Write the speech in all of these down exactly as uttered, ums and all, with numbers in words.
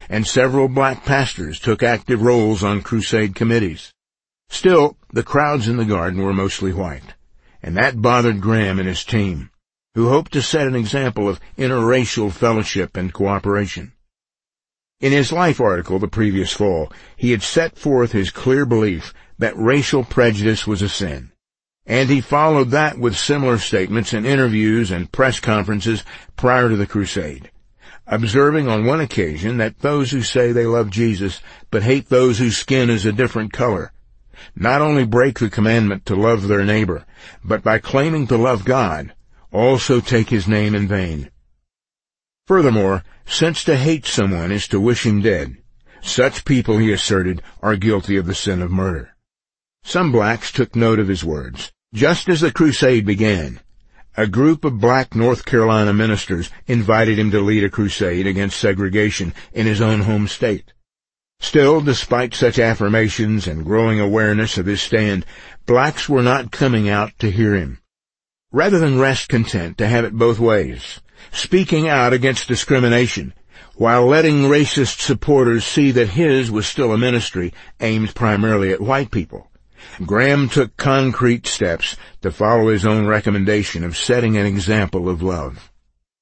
and several black pastors took active roles on crusade committees. Still, the crowds in the garden were mostly white, and that bothered Graham and his team, who hoped to set an example of interracial fellowship and cooperation. In his Life article the previous fall, he had set forth his clear belief that racial prejudice was a sin, and he followed that with similar statements in interviews and press conferences prior to the crusade, observing on one occasion that those who say they love Jesus but hate those whose skin is a different color not only break the commandment to love their neighbor, but by claiming to love God, also take his name in vain. Furthermore, since to hate someone is to wish him dead, such people, he asserted, are guilty of the sin of murder. Some blacks took note of his words. Just as the crusade began, a group of black North Carolina ministers invited him to lead a crusade against segregation in his own home state. Still, despite such affirmations and growing awareness of his stand, blacks were not coming out to hear him. Rather than rest content to have it both ways, speaking out against discrimination, while letting racist supporters see that his was still a ministry aimed primarily at white people, Graham took concrete steps to follow his own recommendation of setting an example of love.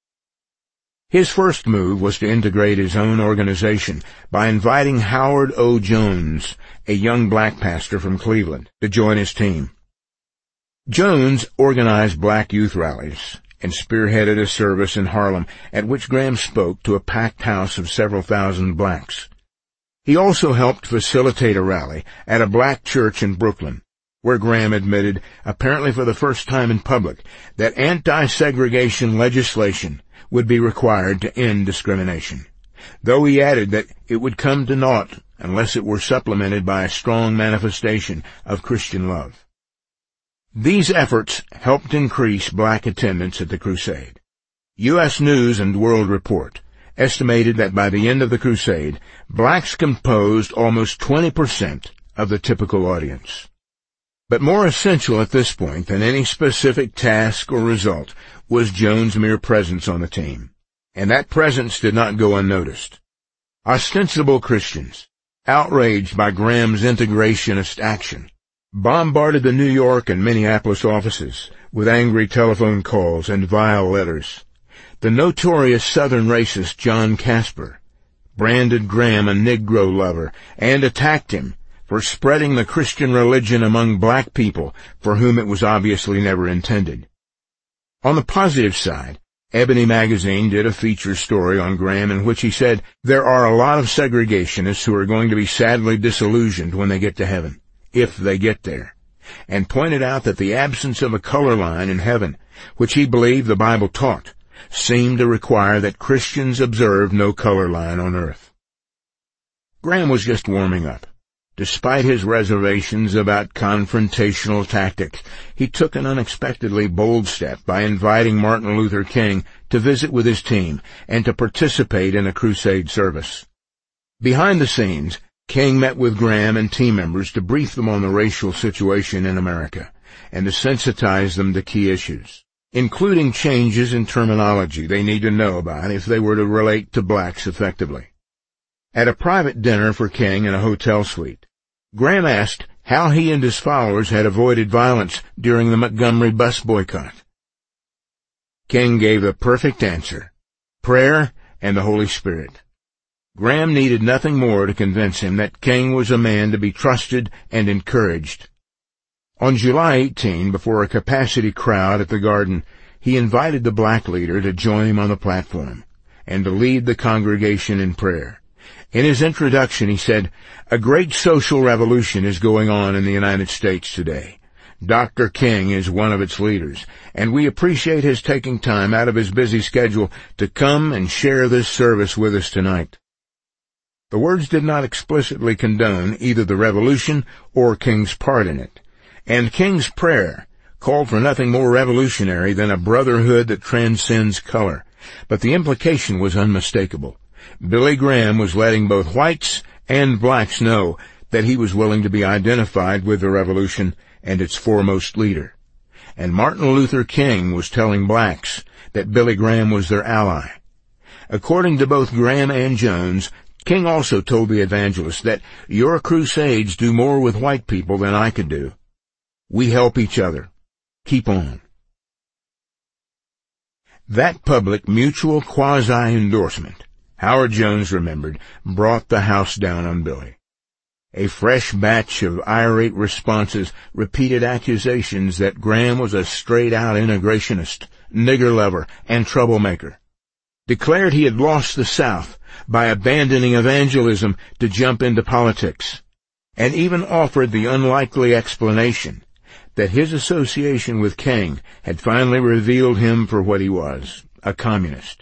His first move was to integrate his own organization by inviting Howard O. Jones, a young black pastor from Cleveland, to join his team. Jones organized black youth rallies and spearheaded a service in Harlem at which Graham spoke to a packed house of several thousand blacks. He also helped facilitate a rally at a black church in Brooklyn, where Graham admitted, apparently for the first time in public, that anti-segregation legislation would be required to end discrimination, though he added that it would come to naught unless it were supplemented by a strong manifestation of Christian love. These efforts helped increase black attendance at the crusade. U S News and World Report estimated that by the end of the crusade, blacks composed almost twenty percent of the typical audience. But more essential at this point than any specific task or result was Jones' mere presence on the team, and that presence did not go unnoticed. Ostensible Christians, outraged by Graham's integrationist action, bombarded the New York and Minneapolis offices with angry telephone calls and vile letters. The notorious Southern racist John Casper branded Graham a Negro lover and attacked him for spreading the Christian religion among black people for whom it was obviously never intended. On the positive side, Ebony magazine did a feature story on Graham in which he said, "There are a lot of segregationists who are going to be sadly disillusioned when they get to heaven, if they get there," and pointed out that the absence of a color line in heaven, which he believed the Bible taught, seemed to require that Christians observe no color line on earth. Graham was just warming up. Despite his reservations about confrontational tactics, he took an unexpectedly bold step by inviting Martin Luther King to visit with his team and to participate in a crusade service. Behind the scenes, King met with Graham and team members to brief them on the racial situation in America and to sensitize them to key issues, including changes in terminology they need to know about if they were to relate to blacks effectively. At a private dinner for King in a hotel suite, Graham asked how he and his followers had avoided violence during the Montgomery bus boycott. King gave the perfect answer: prayer and the Holy Spirit. Graham needed nothing more to convince him that King was a man to be trusted and encouraged. On July eighteenth, before a capacity crowd at the Garden, he invited the black leader to join him on the platform and to lead the congregation in prayer. In his introduction, he said, "A great social revolution is going on in the United States today. Doctor King is one of its leaders, and we appreciate his taking time out of his busy schedule to come and share this service with us tonight." The words did not explicitly condone either the revolution or King's part in it, and King's prayer called for nothing more revolutionary than a brotherhood that transcends color, but the implication was unmistakable. Billy Graham was letting both whites and blacks know that he was willing to be identified with the revolution and its foremost leader. And Martin Luther King was telling blacks that Billy Graham was their ally. According to both Graham and Jones, King also told the evangelist that your crusades do more with white people than I could do. We help each other. Keep on. That public mutual quasi-endorsement, Howard Jones remembered, brought the house down on Billy. A fresh batch of irate responses repeated accusations that Graham was a straight-out integrationist, nigger lover, and troublemaker. Declared he had lost the South by abandoning evangelism to jump into politics, and even offered the unlikely explanation that his association with King had finally revealed him for what he was, a communist.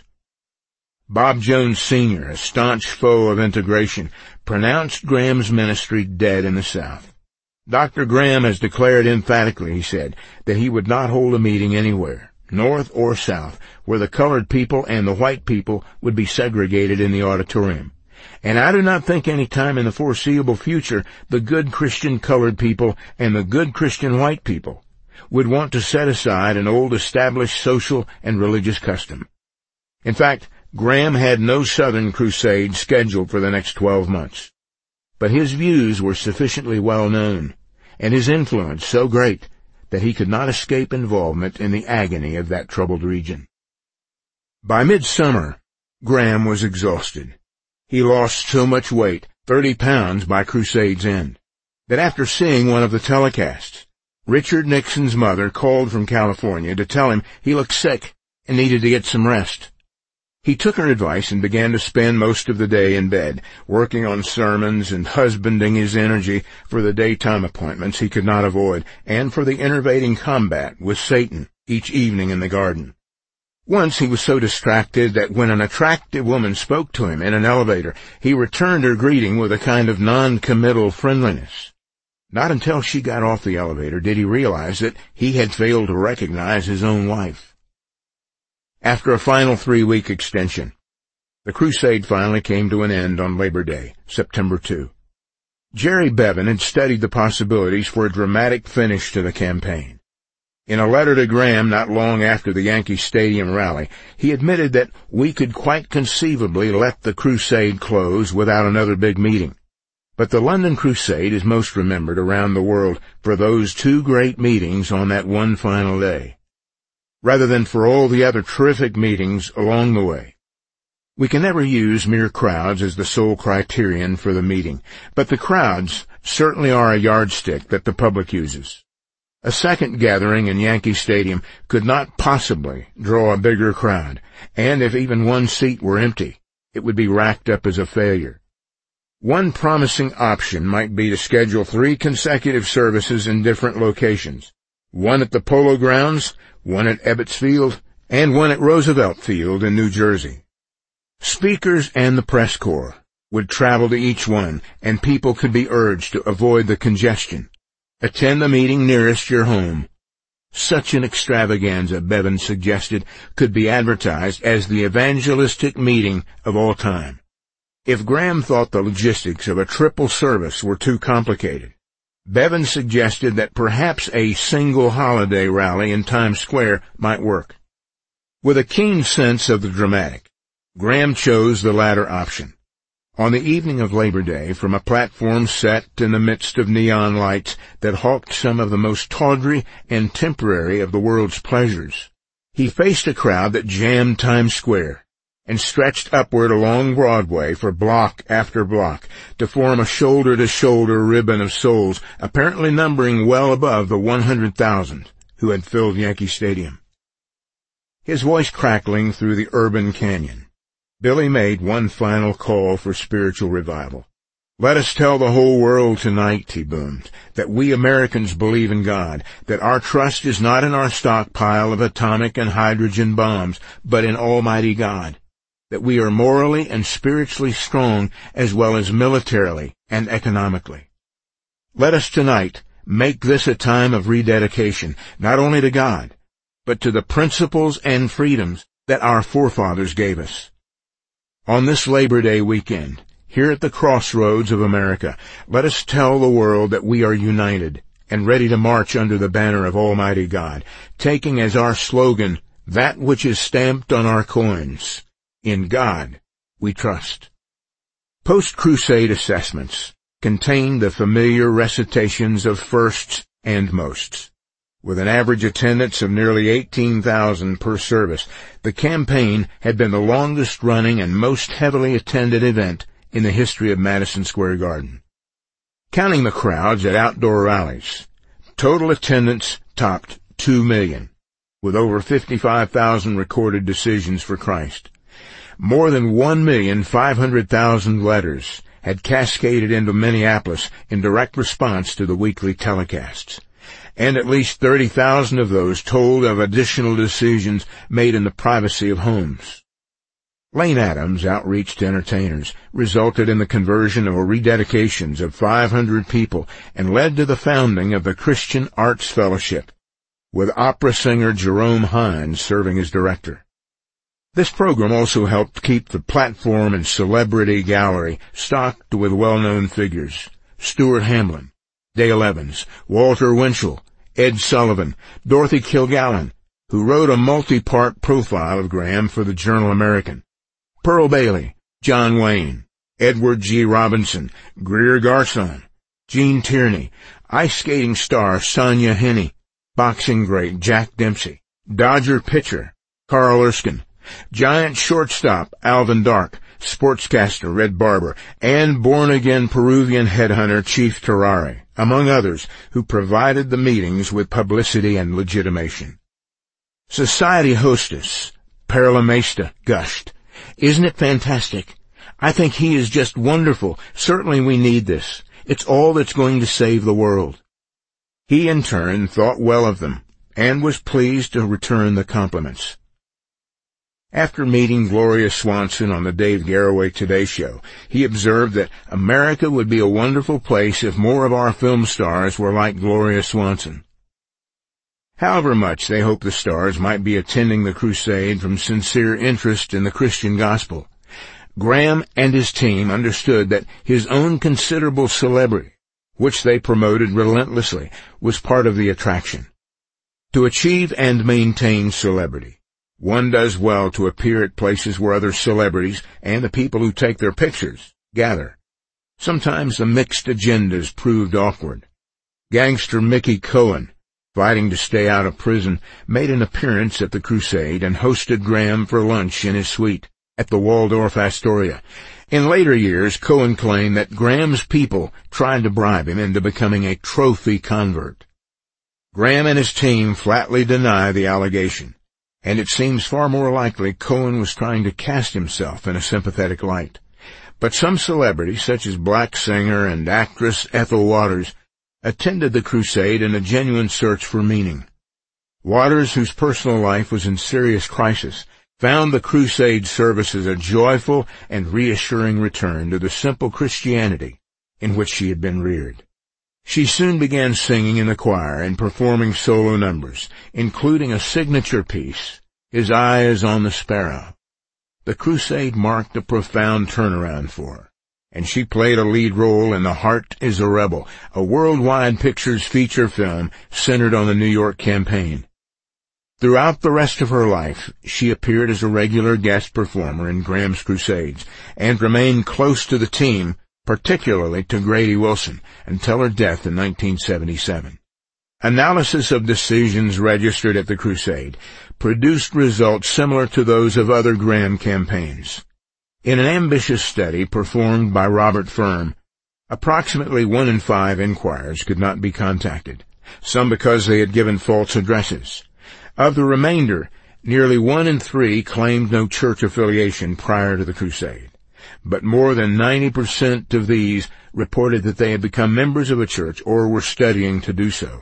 Bob Jones Senior, a staunch foe of integration, pronounced Graham's ministry dead in the South. Doctor Graham has declared emphatically, he said, that he would not hold a meeting anywhere, North or South, where the colored people and the white people would be segregated in the auditorium. And I do not think any time in the foreseeable future the good Christian colored people and the good Christian white people would want to set aside an old established social and religious custom. In fact, Graham had no Southern crusade scheduled for the next twelve months. But his views were sufficiently well known, and his influence so great, that he could not escape involvement in the agony of that troubled region. By midsummer, Graham was exhausted. He lost so much weight, thirty pounds by crusade's end, that after seeing one of the telecasts, Richard Nixon's mother called from California to tell him he looked sick and needed to get some rest. He took her advice and began to spend most of the day in bed, working on sermons and husbanding his energy for the daytime appointments he could not avoid, and for the enervating combat with Satan each evening in the garden. Once he was so distracted that when an attractive woman spoke to him in an elevator, he returned her greeting with a kind of non-committal friendliness. Not until she got off the elevator did he realize that he had failed to recognize his own wife. After a final three-week extension, the crusade finally came to an end on Labor Day, September second. Jerry Bevan had studied the possibilities for a dramatic finish to the campaign. In a letter to Graham not long after the Yankee Stadium rally, he admitted that we could quite conceivably let the crusade close without another big meeting. But the London Crusade is most remembered around the world for those two great meetings on that one final day, rather than for all the other terrific meetings along the way. We can never use mere crowds as the sole criterion for the meeting, but the crowds certainly are a yardstick that the public uses. A second gathering in Yankee Stadium could not possibly draw a bigger crowd, and if even one seat were empty, it would be racked up as a failure. One promising option might be to schedule three consecutive services in different locations, one at the Polo Grounds, one at Ebbets Field, and one at Roosevelt Field in New Jersey. Speakers and the press corps would travel to each one, and people could be urged to avoid the congestion. Attend the meeting nearest your home. Such an extravaganza, Bevan suggested, could be advertised as the evangelistic meeting of all time. If Graham thought the logistics of a triple service were too complicated, Bevan suggested that perhaps a single holiday rally in Times Square might work. With a keen sense of the dramatic, Graham chose the latter option. On the evening of Labor Day, from a platform set in the midst of neon lights that hawked some of the most tawdry and temporary of the world's pleasures, he faced a crowd that jammed Times Square and stretched upward along Broadway for block after block to form a shoulder-to-shoulder ribbon of souls, apparently numbering well above the one hundred thousand who had filled Yankee Stadium. His voice crackling through the urban canyon, Billy made one final call for spiritual revival. Let us tell the whole world tonight, he boomed, that we Americans believe in God, that our trust is not in our stockpile of atomic and hydrogen bombs, but in Almighty God, that we are morally and spiritually strong as well as militarily and economically. Let us tonight make this a time of rededication, not only to God, but to the principles and freedoms that our forefathers gave us. On this Labor Day weekend, here at the crossroads of America, let us tell the world that we are united and ready to march under the banner of Almighty God, taking as our slogan that which is stamped on our coins: in God we trust. Post-crusade assessments contained the familiar recitations of firsts and mosts. With an average attendance of nearly eighteen thousand per service, the campaign had been the longest-running and most heavily attended event in the history of Madison Square Garden. Counting the crowds at outdoor rallies, total attendance topped two million, with over fifty-five thousand recorded decisions for Christ. More than one million five hundred thousand letters had cascaded into Minneapolis in direct response to the weekly telecasts, and at least thirty thousand of those told of additional decisions made in the privacy of homes. Lane Adams' outreach to entertainers resulted in the conversion or rededications of five hundred people and led to the founding of the Christian Arts Fellowship, with opera singer Jerome Hines serving as director. This program also helped keep the platform and celebrity gallery stocked with well-known figures: Stuart Hamlin, Dale Evans, Walter Winchell, Ed Sullivan, Dorothy Kilgallen, who wrote a multi-part profile of Graham for the Journal-American, Pearl Bailey, John Wayne, Edward G. Robinson, Greer Garson, Gene Tierney, ice skating star Sonia Henney, boxing great Jack Dempsey, Dodger pitcher Carl Erskine, giant shortstop Alvin Dark, sportscaster Red Barber, and born-again Peruvian headhunter Chief Terrari, among others, who provided the meetings with publicity and legitimation. Society hostess Perla Mesta gushed, "Isn't it fantastic? I think he is just wonderful. Certainly we need this. It's all that's going to save the world." He, in turn, thought well of them, and was pleased to return the compliments. After meeting Gloria Swanson on the Dave Garroway Today Show, he observed that America would be a wonderful place if more of our film stars were like Gloria Swanson. However much they hoped the stars might be attending the crusade from sincere interest in the Christian gospel, Graham and his team understood that his own considerable celebrity, which they promoted relentlessly, was part of the attraction. To achieve and maintain celebrity, one does well to appear at places where other celebrities and the people who take their pictures gather. Sometimes the mixed agendas proved awkward. Gangster Mickey Cohen, fighting to stay out of prison, made an appearance at the crusade and hosted Graham for lunch in his suite at the Waldorf Astoria. In later years, Cohen claimed that Graham's people tried to bribe him into becoming a trophy convert. Graham and his team flatly deny the allegation, and it seems far more likely Cohen was trying to cast himself in a sympathetic light. But some celebrities, such as black singer and actress Ethel Waters, attended the crusade in a genuine search for meaning. Waters, whose personal life was in serious crisis, found the crusade services a joyful and reassuring return to the simple Christianity in which she had been reared. She soon began singing in the choir and performing solo numbers, including a signature piece, "His Eye is on the Sparrow." The crusade marked a profound turnaround for her, and she played a lead role in The Heart is a Rebel, a Worldwide Pictures feature film centered on the New York campaign. Throughout the rest of her life, she appeared as a regular guest performer in Graham's crusades and remained close to the team, particularly to Grady Wilson, until her death in nineteen seventy-seven. Analysis of decisions registered at the crusade produced results similar to those of other Graham campaigns. In an ambitious study performed by Robert Firm, approximately one in five inquirers could not be contacted, some because they had given false addresses. Of the remainder, nearly one in three claimed no church affiliation prior to the crusade, but more than ninety percent of these reported that they had become members of a church or were studying to do so.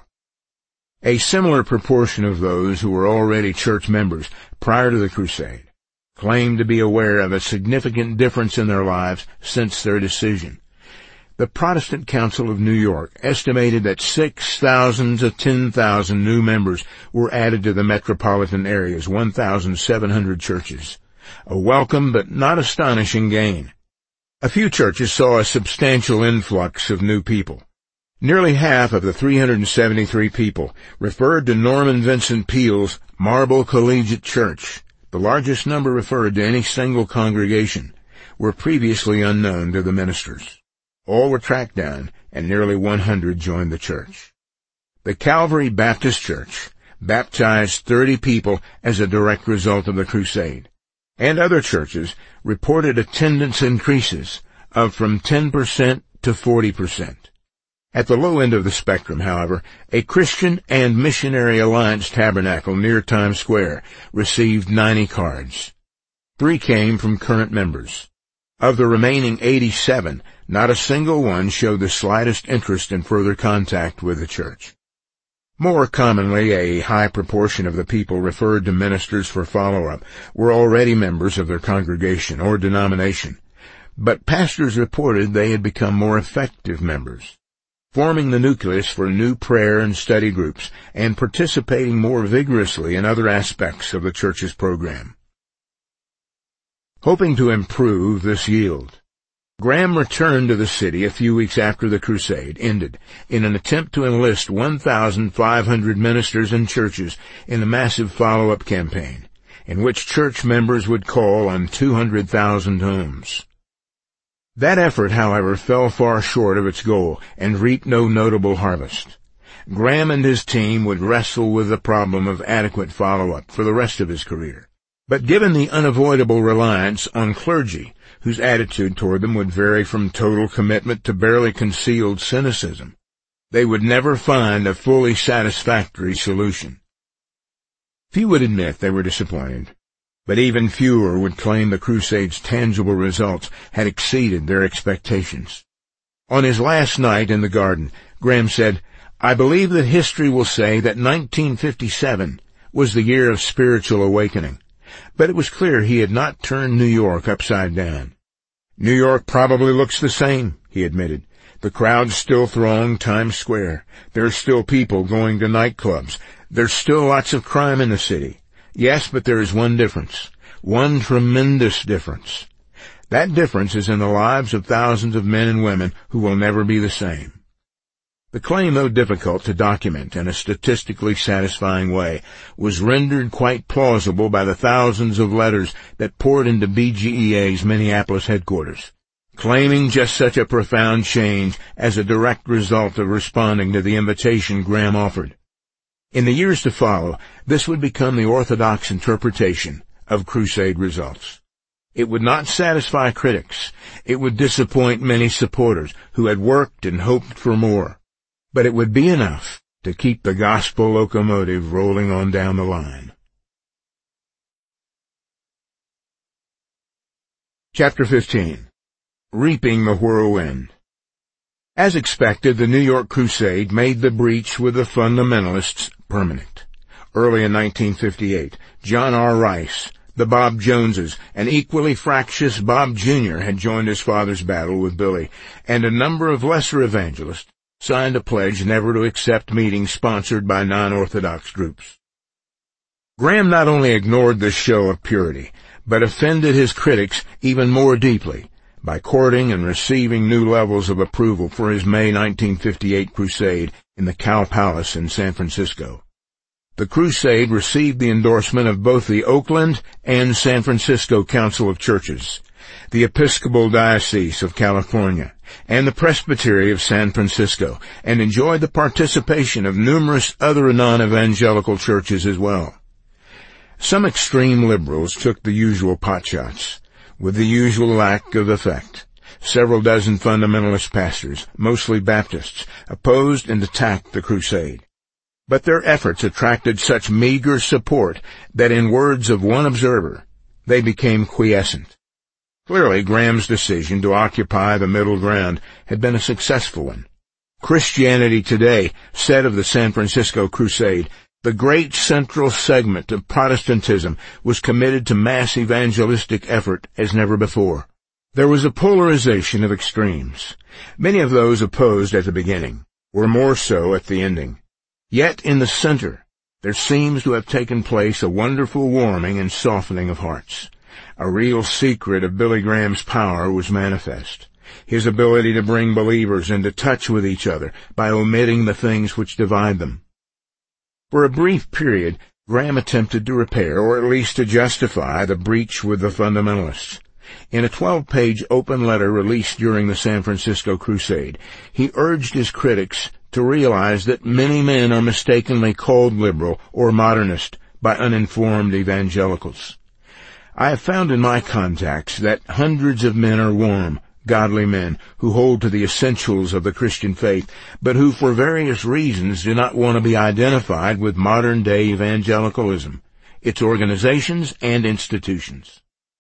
A similar proportion of those who were already church members prior to the crusade claimed to be aware of a significant difference in their lives since their decision. The Protestant Council of New York estimated that six thousand to ten thousand new members were added to the metropolitan area's one thousand seven hundred churches, a welcome but not astonishing gain. A few churches saw a substantial influx of new people. Nearly half of the three hundred seventy-three people referred to Norman Vincent Peale's Marble Collegiate Church. The largest number referred to any single congregation, were previously unknown to the ministers. All were tracked down, and nearly one hundred joined the church. The Calvary Baptist Church baptized thirty people as a direct result of the crusade, and other churches reported attendance increases of from ten percent to forty percent. At the low end of the spectrum, however, a Christian and Missionary Alliance tabernacle near Times Square received ninety cards. Three came from current members. Of the remaining eighty-seven, not a single one showed the slightest interest in further contact with the church. More commonly, a high proportion of the people referred to ministers for follow-up were already members of their congregation or denomination, but pastors reported they had become more effective members, forming the nucleus for new prayer and study groups and participating more vigorously in other aspects of the church's program. Hoping to improve this yield, Graham returned to the city a few weeks after the crusade ended in an attempt to enlist one thousand five hundred ministers and churches in a massive follow-up campaign, in which church members would call on two hundred thousand homes. That effort, however, fell far short of its goal and reaped no notable harvest. Graham and his team would wrestle with the problem of adequate follow-up for the rest of his career. But given the unavoidable reliance on clergy, whose attitude toward them would vary from total commitment to barely concealed cynicism, they would never find a fully satisfactory solution. Few would admit they were disappointed, but even fewer would claim the Crusade's tangible results had exceeded their expectations. On his last night in the garden, Graham said, "I believe that history will say that nineteen fifty-seven was the year of spiritual awakening." But it was clear he had not turned New York upside down. "New York probably looks the same," he admitted. "The crowds still throng Times Square. There are still people going to nightclubs. There's still lots of crime in the city. Yes, but there is one difference. One tremendous difference. That difference is in the lives of thousands of men and women who will never be the same." The claim, though difficult to document in a statistically satisfying way, was rendered quite plausible by the thousands of letters that poured into B G E A's Minneapolis headquarters, claiming just such a profound change as a direct result of responding to the invitation Graham offered. In the years to follow, this would become the orthodox interpretation of crusade results. It would not satisfy critics. It would disappoint many supporters who had worked and hoped for more. But it would be enough to keep the gospel locomotive rolling on down the line. Chapter fifteen. Reaping the Whirlwind. As expected, the New York Crusade made the breach with the fundamentalists permanent. Early in nineteen fifty-eight, John R. Rice, the Bob Joneses, and equally fractious Bob Junior had joined his father's battle with Billy, and a number of lesser evangelists signed a pledge never to accept meetings sponsored by non-Orthodox groups. Graham not only ignored this show of purity, but offended his critics even more deeply by courting and receiving new levels of approval for his May nineteen fifty-eight crusade in the Cow Palace in San Francisco. The crusade received the endorsement of both the Oakland and San Francisco Council of Churches, the Episcopal Diocese of California, and the Presbytery of San Francisco, and enjoyed the participation of numerous other non-evangelical churches as well. Some extreme liberals took the usual potshots, with the usual lack of effect. Several dozen fundamentalist pastors, mostly Baptists, opposed and attacked the crusade. But their efforts attracted such meager support that, in words of one observer, they became quiescent. Clearly, Graham's decision to occupy the middle ground had been a successful one. Christianity Today said of the San Francisco Crusade, "The great central segment of Protestantism was committed to mass evangelistic effort as never before." There was a polarization of extremes. Many of those opposed at the beginning were more so at the ending. Yet in the center, there seems to have taken place a wonderful warming and softening of hearts. A real secret of Billy Graham's power was manifest. His ability to bring believers into touch with each other by omitting the things which divide them. For a brief period, Graham attempted to repair, or at least to justify, the breach with the fundamentalists. In a twelve-page open letter released during the San Francisco Crusade, he urged his critics to realize that many men are mistakenly called liberal or modernist by uninformed evangelicals. I have found in my contacts that hundreds of men are warm, godly men who hold to the essentials of the Christian faith, but who for various reasons do not want to be identified with modern-day evangelicalism, its organizations and institutions.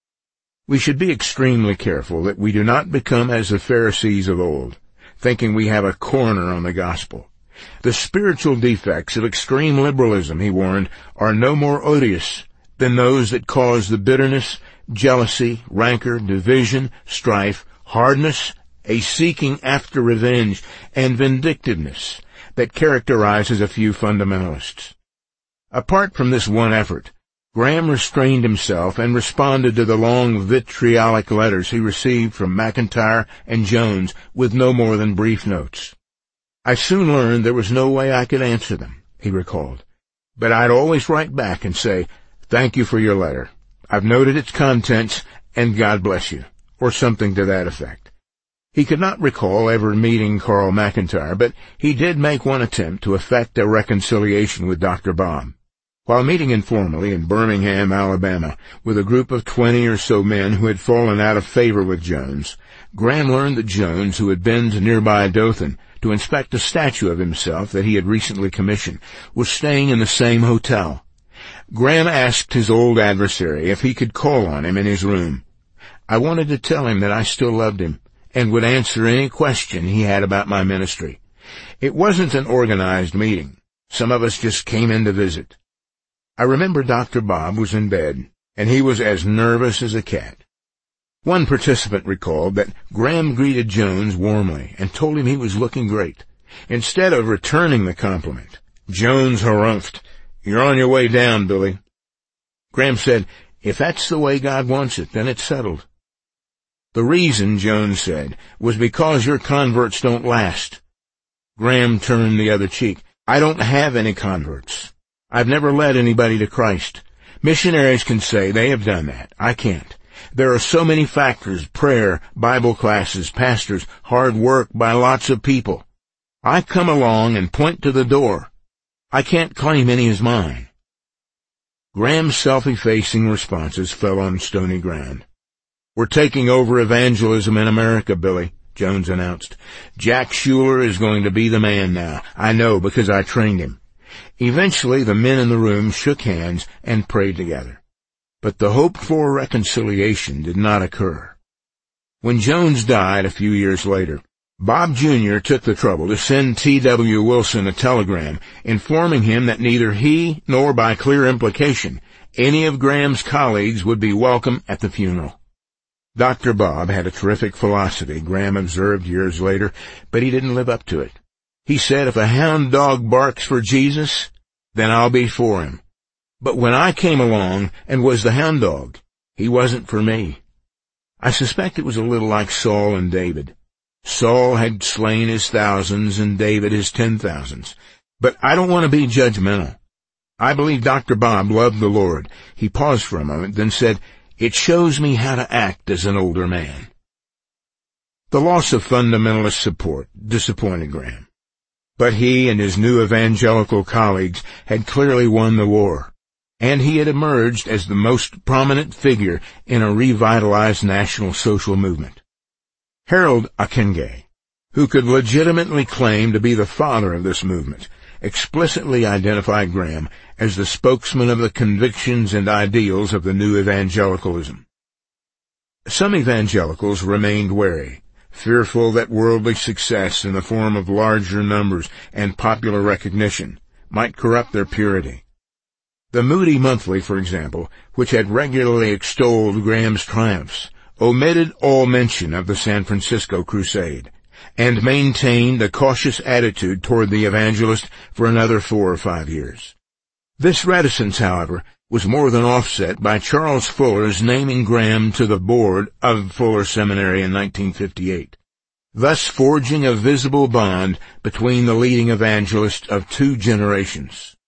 We should be extremely careful that we do not become as the Pharisees of old, thinking we have a corner on the gospel. The spiritual defects of extreme liberalism, he warned, are no more odious than those that cause the bitterness, jealousy, rancor, division, strife, hardness, a seeking after revenge, and vindictiveness that characterizes a few fundamentalists. Apart from this one effort, Graham restrained himself and responded to the long vitriolic letters he received from McIntyre and Jones with no more than brief notes. I soon learned there was no way I could answer them, he recalled, but I'd always write back and say, "Thank you for your letter. I've noted its contents, and God bless you," or something to that effect. He could not recall ever meeting Carl McIntyre, but he did make one attempt to effect a reconciliation with Doctor Bob. While meeting informally in Birmingham, Alabama, with a group of twenty or so men who had fallen out of favor with Jones, Graham learned that Jones, who had been to nearby Dothan to inspect a statue of himself that he had recently commissioned, was staying in the same hotel. Graham asked his old adversary if he could call on him in his room. I wanted to tell him that I still loved him and would answer any question he had about my ministry. It wasn't an organized meeting. Some of us just came in to visit. I remember Doctor Bob was in bed, and he was as nervous as a cat. One participant recalled that Graham greeted Jones warmly and told him he was looking great. Instead of returning the compliment, Jones harumphed, "You're on your way down, Billy." Graham said, "If that's the way God wants it, then it's settled." The reason, Jones said, was because your converts don't last. Graham turned the other cheek. "I don't have any converts. I've never led anybody to Christ. Missionaries can say they have done that. I can't. There are so many factors, prayer, Bible classes, pastors, hard work by lots of people. I come along and point to the door. I can't claim any as mine." Graham's self-effacing responses fell on stony ground. "We're taking over evangelism in America, Billy," Jones announced. "Jack Shuler is going to be the man now. I know because I trained him." Eventually the men in the room shook hands and prayed together. But the hoped-for reconciliation did not occur. When Jones died a few years later, Bob Junior took the trouble to send T W Wilson a telegram informing him that neither he nor, by clear implication, any of Graham's colleagues would be welcome at the funeral. Doctor Bob had a terrific philosophy, Graham observed years later, but he didn't live up to it. He said, "If a hound dog barks for Jesus, then I'll be for him. But when I came along and was the hound dog, he wasn't for me." I suspect it was a little like Saul and David. Saul had slain his thousands and David his ten thousands. But I don't want to be judgmental. I believe Doctor Bob loved the Lord. He paused for a moment, then said, "It shows me how to act as an older man." The loss of fundamentalist support disappointed Graham. But he and his new evangelical colleagues had clearly won the war, and he had emerged as the most prominent figure in a revitalized national social movement. Harold Akenge, who could legitimately claim to be the father of this movement, explicitly identified Graham as the spokesman of the convictions and ideals of the new evangelicalism. Some evangelicals remained wary, fearful that worldly success in the form of larger numbers and popular recognition might corrupt their purity. The Moody Monthly, for example, which had regularly extolled Graham's triumphs, omitted all mention of the San Francisco Crusade, and maintained a cautious attitude toward the evangelist for another four or five years. This reticence, however, was more than offset by Charles Fuller's naming Graham to the board of Fuller Seminary in nineteen fifty-eight, thus forging a visible bond between the leading evangelist of two generations.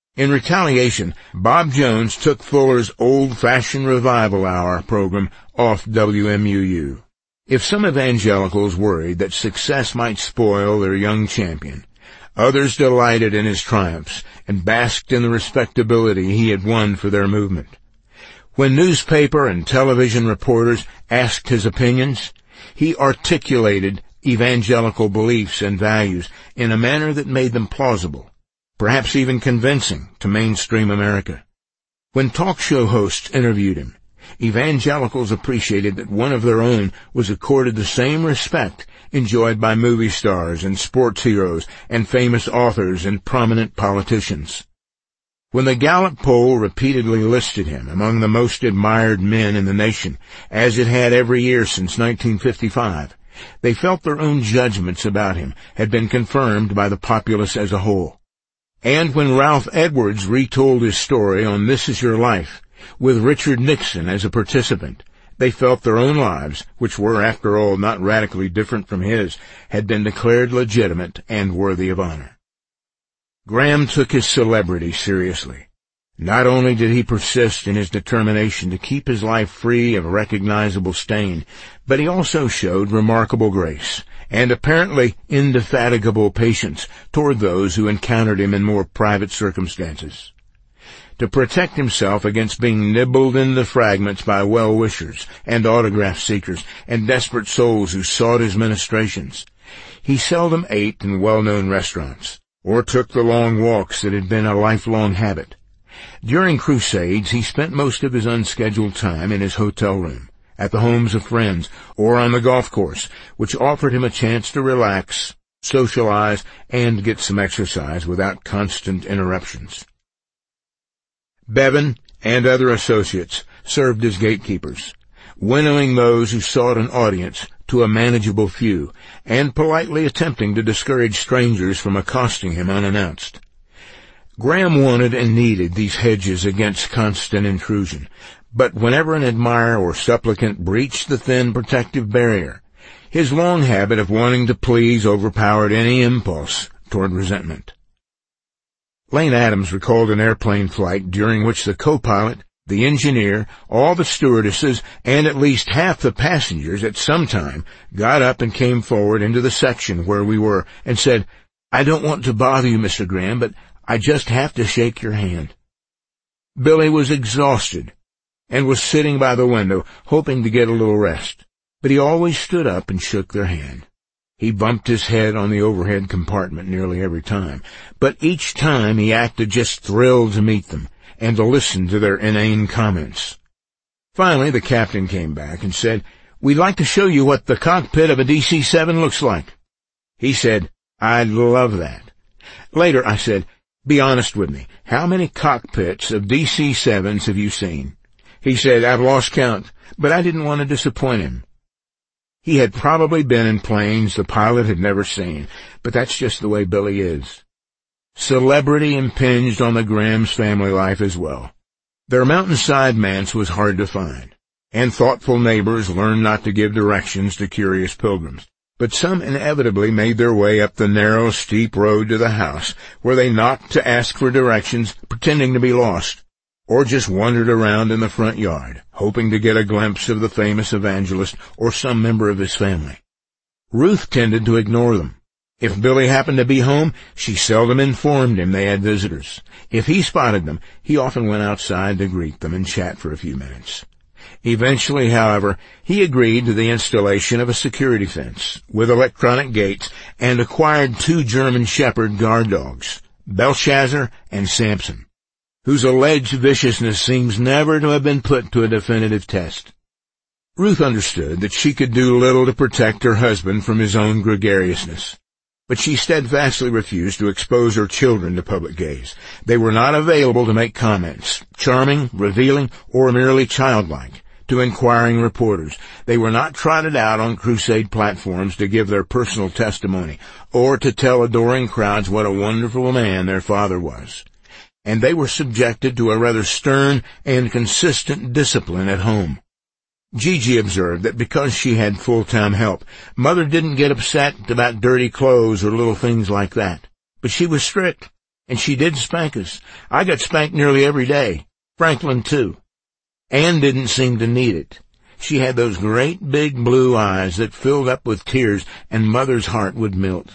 In retaliation, Bob Jones took Fuller's old-fashioned revival hour program off W M U U. If some evangelicals worried that success might spoil their young champion, others delighted in his triumphs and basked in the respectability he had won for their movement. When newspaper and television reporters asked his opinions, he articulated evangelical beliefs and values in a manner that made them plausible, perhaps even convincing to mainstream America. When talk show hosts interviewed him, evangelicals appreciated that one of their own was accorded the same respect enjoyed by movie stars and sports heroes and famous authors and prominent politicians. When the Gallup poll repeatedly listed him among the most admired men in the nation, as it had every year since nineteen fifty-five, they felt their own judgments about him had been confirmed by the populace as a whole. And when Ralph Edwards retold his story on This Is Your Life, with Richard Nixon as a participant, they felt their own lives, which were, after all, not radically different from his, had been declared legitimate and worthy of honor. Graham took his celebrity seriously. Not only did he persist in his determination to keep his life free of a recognizable stain, but he also showed remarkable grace and apparently indefatigable patience toward those who encountered him in more private circumstances. To protect himself against being nibbled into fragments by well-wishers and autograph seekers and desperate souls who sought his ministrations, he seldom ate in well-known restaurants or took the long walks that had been a lifelong habit. During crusades, he spent most of his unscheduled time in his hotel room, at the homes of friends, or on the golf course, which offered him a chance to relax, socialize, and get some exercise without constant interruptions. Bevan and other associates served as gatekeepers, winnowing those who sought an audience to a manageable few, and politely attempting to discourage strangers from accosting him unannounced. Graham wanted and needed these hedges against constant intrusion, but whenever an admirer or supplicant breached the thin protective barrier, his long habit of wanting to please overpowered any impulse toward resentment. Lane Adams recalled an airplane flight during which the co-pilot, the engineer, all the stewardesses, and at least half the passengers at some time got up and came forward into the section where we were and said, "I don't want to bother you, Mister Graham, but I just have to shake your hand." Billy was exhausted and was sitting by the window, hoping to get a little rest, but he always stood up and shook their hand. He bumped his head on the overhead compartment nearly every time, but each time he acted just thrilled to meet them and to listen to their inane comments. Finally, the captain came back and said, "We'd like to show you what the cockpit of a D C seven looks like." He said, "I'd love that." Later, I said, "Be honest with me. How many cockpits of D C sevens have you seen?" He said, "I've lost count," but I didn't want to disappoint him. He had probably been in planes the pilot had never seen, but that's just the way Billy is. Celebrity impinged on the Graham's family life as well. Their mountainside manse was hard to find, and thoughtful neighbors learned not to give directions to curious pilgrims. But some inevitably made their way up the narrow, steep road to the house, where they knocked to ask for directions, pretending to be lost, or just wandered around in the front yard, hoping to get a glimpse of the famous evangelist or some member of his family. Ruth tended to ignore them. If Billy happened to be home, she seldom informed him they had visitors. If he spotted them, he often went outside to greet them and chat for a few minutes. Eventually, however, he agreed to the installation of a security fence with electronic gates and acquired two German Shepherd guard dogs, Belshazzar and Samson, whose alleged viciousness seems never to have been put to a definitive test. Ruth understood that she could do little to protect her husband from his own gregariousness, but she steadfastly refused to expose her children to public gaze. They were not available to make comments, charming, revealing, or merely childlike, to inquiring reporters. They were not trotted out on crusade platforms to give their personal testimony, or to tell adoring crowds what a wonderful man their father was. And they were subjected to a rather stern and consistent discipline at home. Gigi observed that because she had full-time help, Mother didn't get upset about dirty clothes or little things like that. But she was strict, And she did spank us. I got spanked nearly every day. Franklin, too. Ann didn't seem to need it. She had those great big blue eyes that filled up with tears, and Mother's heart would melt.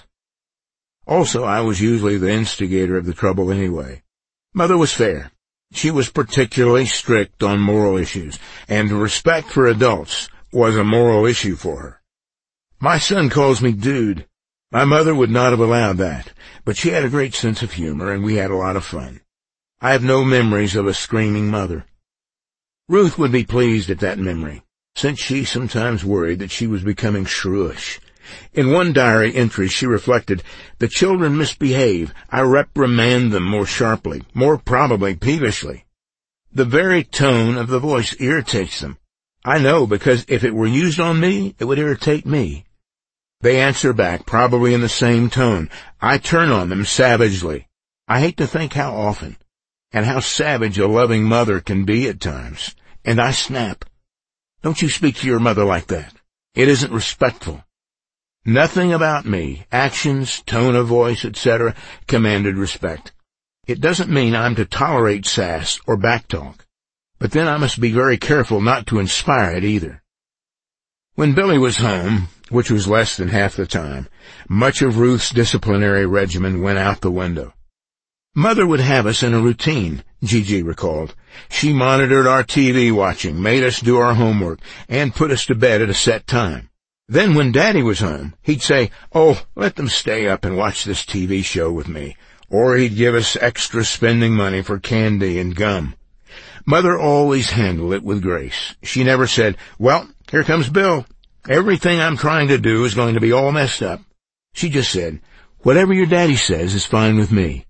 Also, I was usually the instigator of the trouble anyway. Mother was fair. She was particularly strict on moral issues, and respect for adults was a moral issue for her. My son calls me Dude. My mother would not have allowed that, but she had a great sense of humor, and we had a lot of fun. I have no memories of a screaming mother. Ruth would be pleased at that memory, since she sometimes worried that she was becoming shrewish. In one diary entry she reflected, "The children misbehave. I reprimand them more sharply, more probably peevishly. The very tone of the voice irritates them. I know, because if it were used on me, it would irritate me." They answer back, probably in the same tone. I turn on them savagely. I hate to think how often, and how savage a loving mother can be at times, and I snap. Don't you speak to your mother like that. It isn't respectful. Nothing about me, actions, tone of voice, et cetera, commanded respect. It doesn't mean I'm to tolerate sass or backtalk, but then I must be very careful not to inspire it either. When Billy was home, which was less than half the time, much of Ruth's disciplinary regimen went out the window. Mother would have us in a routine, Gigi recalled. She monitored our T V watching, made us do our homework, and put us to bed at a set time. Then when Daddy was home, he'd say, "Oh, let them stay up and watch this T V show with me," or he'd give us extra spending money for candy and gum. Mother always handled it with grace. She never said, "Well, here comes Bill. Everything I'm trying to do is going to be all messed up." She just said, "Whatever your daddy says is fine with me."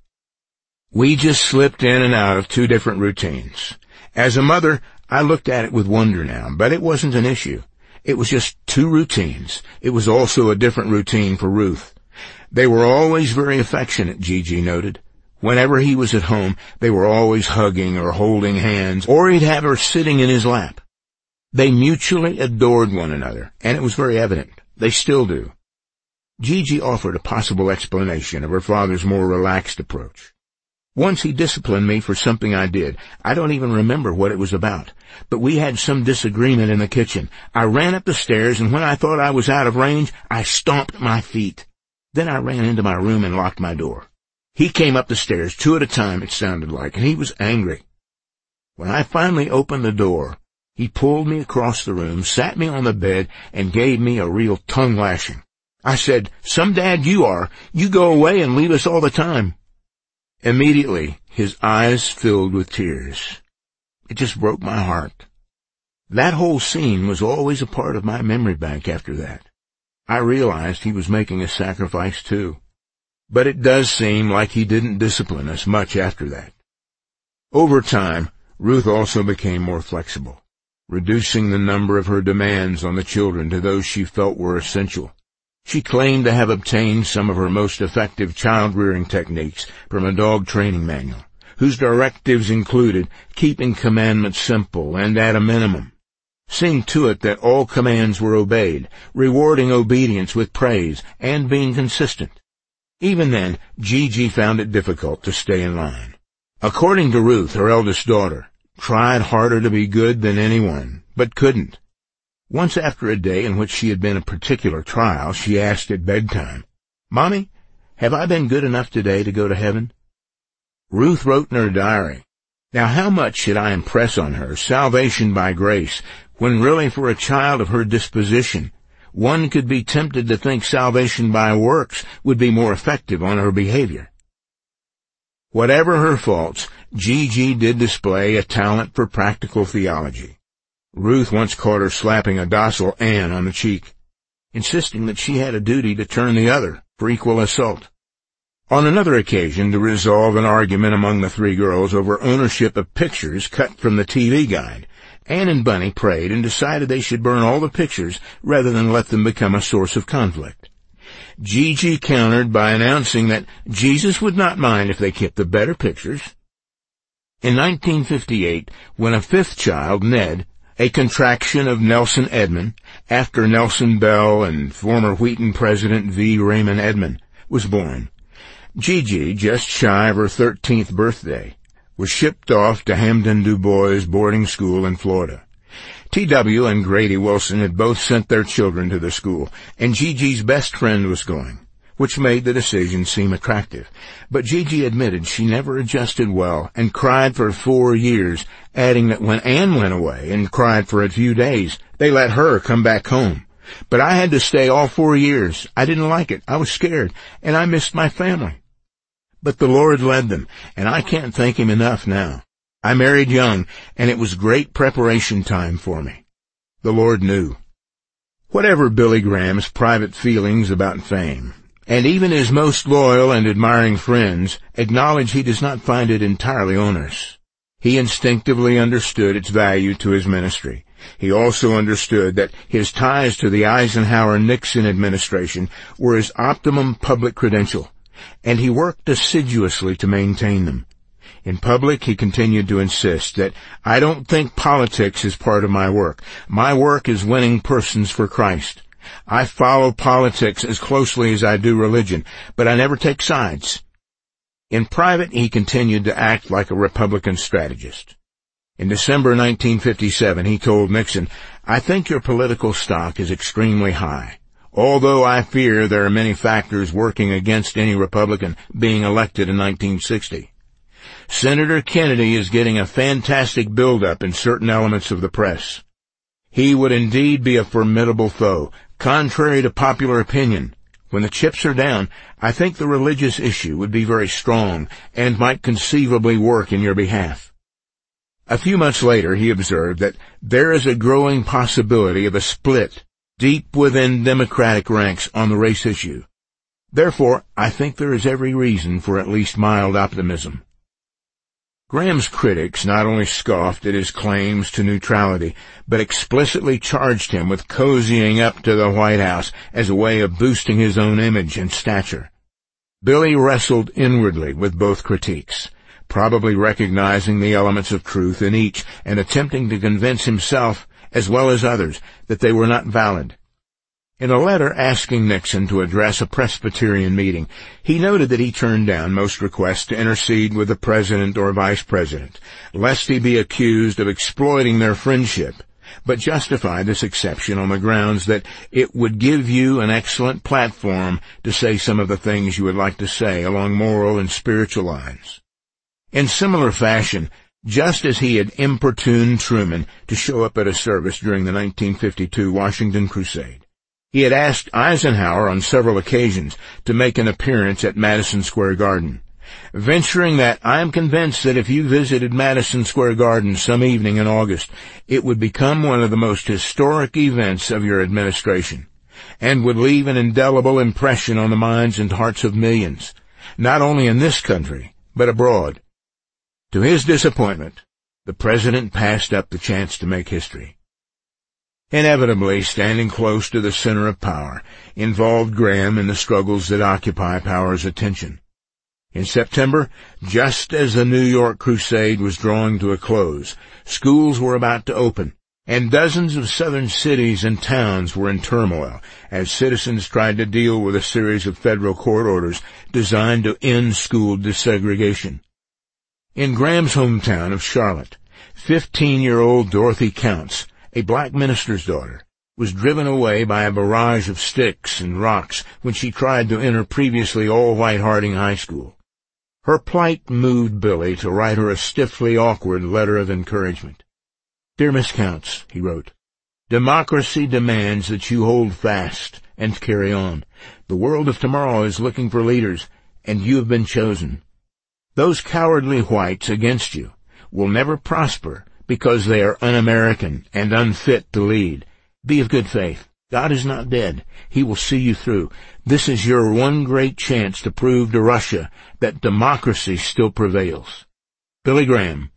We just slipped in and out of two different routines. As a mother, I looked at it with wonder now, but it wasn't an issue. It was just two routines. It was also a different routine for Ruth. They were always very affectionate, Gigi noted. Whenever he was at home, they were always hugging or holding hands, or he'd have her sitting in his lap. They mutually adored one another, and it was very evident. They still do. Gigi offered a possible explanation of her father's more relaxed approach. Once he disciplined me for something I did. I don't even remember what it was about, but we had some disagreement in the kitchen. I ran up the stairs, and when I thought I was out of range, I stomped my feet. Then I ran into my room and locked my door. He came up the stairs, two at a time, it sounded like, and he was angry. When I finally opened the door, he pulled me across the room, sat me on the bed, and gave me a real tongue-lashing. I said, "Some dad you are. You go away and leave us all the time." Immediately, his eyes filled with tears. It just broke my heart. That whole scene was always a part of my memory bank after that. I realized he was making a sacrifice too. But it does seem like he didn't discipline us much after that. Over time, Ruth also became more flexible, reducing the number of her demands on the children to those she felt were essential. She claimed to have obtained some of her most effective child-rearing techniques from a dog training manual, whose directives included keeping commandments simple and at a minimum, seeing to it that all commands were obeyed, rewarding obedience with praise, and being consistent. Even then, Gigi found it difficult to stay in line. According to Ruth, her eldest daughter, tried harder to be good than anyone, but couldn't. Once after a day in which she had been a particular trial, she asked at bedtime, "Mommy, have I been good enough today to go to heaven?" Ruth wrote in her diary, "Now how much should I impress on her salvation by grace, when really for a child of her disposition, one could be tempted to think salvation by works would be more effective on her behavior." Whatever her faults, Gigi did display a talent for practical theology. Ruth once caught her slapping a docile Ann on the cheek, insisting that she had a duty to turn the other for equal assault. On another occasion, to resolve an argument among the three girls over ownership of pictures cut from the T V guide, Ann and Bunny prayed and decided they should burn all the pictures rather than let them become a source of conflict. Gigi countered by announcing that Jesus would not mind if they kept the better pictures. In nineteen fifty-eight, when a fifth child, Ned, a contraction of Nelson Edmond, after Nelson Bell and former Wheaton president V. Raymond Edmond, was born, Gigi, just shy of her thirteenth birthday, was shipped off to Hampton Du Bois boarding school in Florida. T W and Grady Wilson had both sent their children to the school, and Gigi's best friend was going, which made the decision seem attractive. But Gigi admitted she never adjusted well and cried for four years, adding that when Anne went away and cried for a few days, they let her come back home. But I had to stay all four years. I didn't like it. I was scared, and I missed my family. But the Lord led them, and I can't thank Him enough now. I married young, and it was great preparation time for me. The Lord knew. Whatever Billy Graham's private feelings about fame, and even his most loyal and admiring friends acknowledge he does not find it entirely onerous. He instinctively understood its value to his ministry. He also understood that his ties to the Eisenhower-Nixon administration were his optimum public credential, and he worked assiduously to maintain them. In public, he continued to insist that, "I don't think politics is part of my work. My work is winning persons for Christ. I follow politics as closely as I do religion, but I never take sides." In private, he continued to act like a Republican strategist. In December nineteen fifty-seven, he told Nixon, "I think your political stock is extremely high, although I fear there are many factors working against any Republican being elected in nineteen sixty. Senator Kennedy is getting a fantastic build-up in certain elements of the press. He would indeed be a formidable foe, contrary to popular opinion. When the chips are down, I think the religious issue would be very strong and might conceivably work in your behalf." A few months later, he observed that there is a growing possibility of a split deep within Democratic ranks on the race issue. Therefore, I think there is every reason for at least mild optimism. Graham's critics not only scoffed at his claims to neutrality, but explicitly charged him with cozying up to the White House as a way of boosting his own image and stature. Billy wrestled inwardly with both critiques, probably recognizing the elements of truth in each and attempting to convince himself, as well as others, that they were not valid. In a letter asking Nixon to address a Presbyterian meeting, he noted that he turned down most requests to intercede with the president or vice president, lest he be accused of exploiting their friendship, but justified this exception on the grounds that it would give you an excellent platform to say some of the things you would like to say along moral and spiritual lines. In similar fashion, just as he had importuned Truman to show up at a service during the nineteen fifty-two Washington Crusade, he had asked Eisenhower on several occasions to make an appearance at Madison Square Garden, venturing that, "I am convinced that if you visited Madison Square Garden some evening in August, it would become one of the most historic events of your administration, and would leave an indelible impression on the minds and hearts of millions, not only in this country, but abroad." To his disappointment, the president passed up the chance to make history. Inevitably, standing close to the center of power involved Graham in the struggles that occupy power's attention. In September, just as the New York crusade was drawing to a close, schools were about to open, and dozens of southern cities and towns were in turmoil as citizens tried to deal with a series of federal court orders designed to end school desegregation. In Graham's hometown of Charlotte, fifteen-year-old Dorothy Counts, a black minister's daughter, was driven away by a barrage of sticks and rocks when she tried to enter previously all-white Harding High School. Her plight moved Billy to write her a stiffly awkward letter of encouragement. "Dear Miss Counts," he wrote, "democracy demands that you hold fast and carry on. The world of tomorrow is looking for leaders, and you have been chosen. Those cowardly whites against you will never prosper because they are un-American and unfit to lead. Be of good faith. God is not dead. He will see you through. This is your one great chance to prove to Russia that democracy still prevails. Billy Graham,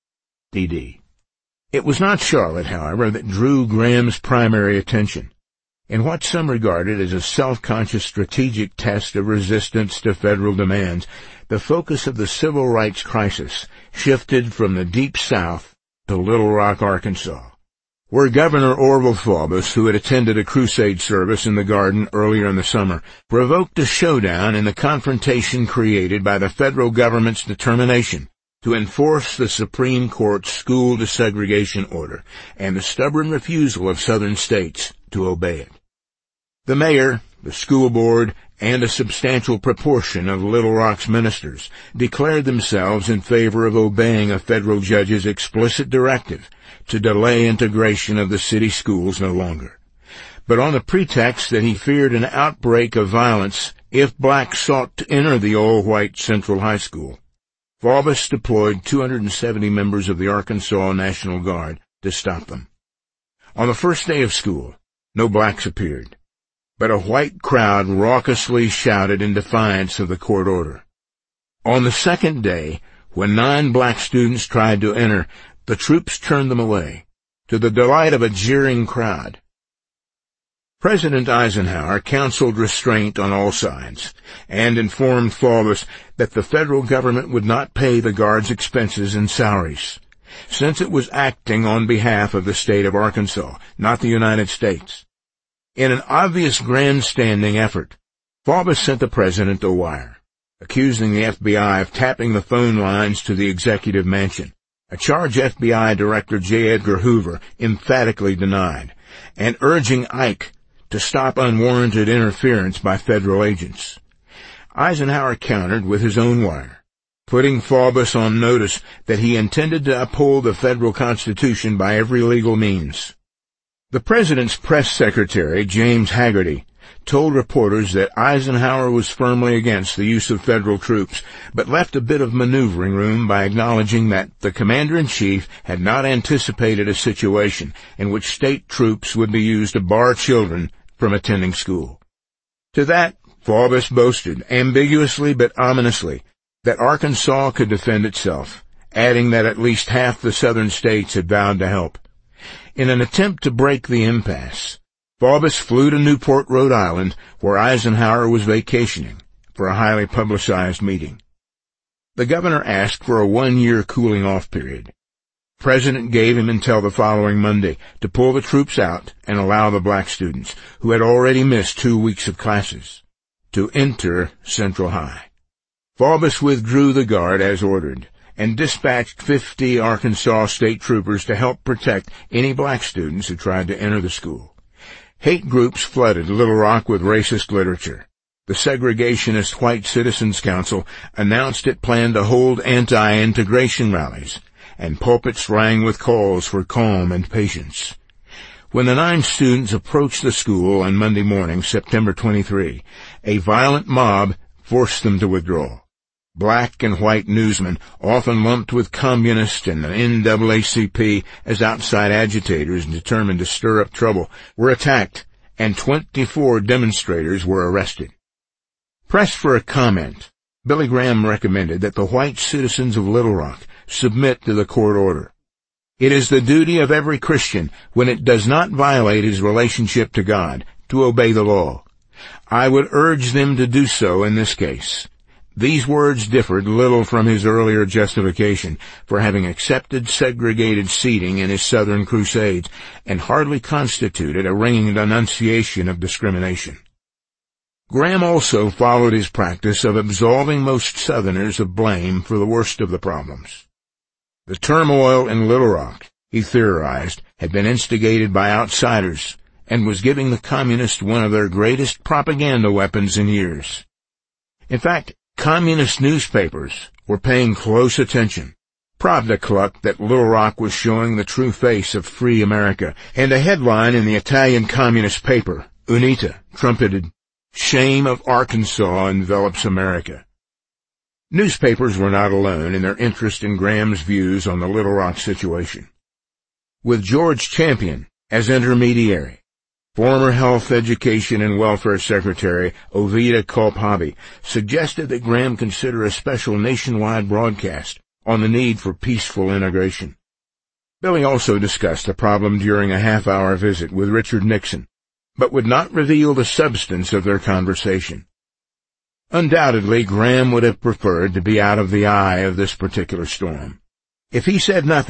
D D" It was not Charlotte, however, that drew Graham's primary attention. In what some regarded as a self-conscious strategic test of resistance to federal demands, the focus of the civil rights crisis shifted from the Deep South to Little Rock, Arkansas, were Governor Orville Faubus, who had attended a crusade service in the Garden earlier in the summer, provoked a showdown in the confrontation created by the federal government's determination to enforce the Supreme Court's school desegregation order and the stubborn refusal of southern states to obey it. The mayor, the school board, and a substantial proportion of Little Rock's ministers declared themselves in favor of obeying a federal judge's explicit directive to delay integration of the city schools no longer. But on the pretext that he feared an outbreak of violence if blacks sought to enter the all-white Central High School, Faubus deployed two hundred seventy members of the Arkansas National Guard to stop them. On the first day of school, no blacks appeared, but a white crowd raucously shouted in defiance of the court order. On the second day, when nine black students tried to enter, the troops turned them away, to the delight of a jeering crowd. President Eisenhower counseled restraint on all sides and informed Faubus that the federal government would not pay the Guard's expenses and salaries, since it was acting on behalf of the state of Arkansas, not the United States. In an obvious grandstanding effort, Faubus sent the president a wire, accusing the F B I of tapping the phone lines to the executive mansion, a charge F B I Director J. Edgar Hoover emphatically denied, and urging Ike to stop unwarranted interference by federal agents. Eisenhower countered with his own wire, putting Faubus on notice that he intended to uphold the federal Constitution by every legal means. The president's press secretary, James Haggerty, told reporters that Eisenhower was firmly against the use of federal troops, but left a bit of maneuvering room by acknowledging that the commander-in-chief had not anticipated a situation in which state troops would be used to bar children from attending school. To that, Faubus boasted, ambiguously but ominously, that Arkansas could defend itself, adding that at least half the southern states had vowed to help. In an attempt to break the impasse, Faubus flew to Newport, Rhode Island, where Eisenhower was vacationing, for a highly publicized meeting. The governor asked for a one-year cooling-off period. The president gave him until the following Monday to pull the troops out and allow the black students, who had already missed two weeks of classes, to enter Central High. Faubus withdrew the Guard as ordered, and dispatched fifty Arkansas state troopers to help protect any black students who tried to enter the school. Hate groups flooded Little Rock with racist literature. The segregationist White Citizens Council announced it planned to hold anti-integration rallies, and pulpits rang with calls for calm and patience. When the nine students approached the school on Monday morning, September twenty-third, a violent mob forced them to withdraw. Black and white newsmen, often lumped with communists and the N double A C P as outside agitators determined to stir up trouble, were attacked, and twenty-four demonstrators were arrested. Pressed for a comment, Billy Graham recommended that the white citizens of Little Rock submit to the court order. It is the duty of every Christian, when it does not violate his relationship to God, to obey the law. I would urge them to do so in this case. These words differed little from his earlier justification for having accepted segregated seating in his Southern crusades, and hardly constituted a ringing denunciation of discrimination. Graham also followed his practice of absolving most Southerners of blame for the worst of the problems. The turmoil in Little Rock, he theorized, had been instigated by outsiders, and was giving the communists one of their greatest propaganda weapons in years. In fact, communist newspapers were paying close attention. Pravda clucked that Little Rock was showing the true face of free America, and a headline in the Italian communist paper, Unita, trumpeted, "Shame of Arkansas envelops America." Newspapers were not alone in their interest in Graham's views on the Little Rock situation. With George Champion as intermediary, former Health, Education, and Welfare Secretary Ovida Culp-Hobby suggested that Graham consider a special nationwide broadcast on the need for peaceful integration. Billy also discussed the problem during a half-hour visit with Richard Nixon, but would not reveal the substance of their conversation. Undoubtedly, Graham would have preferred to be out of the eye of this particular storm. If he said nothing,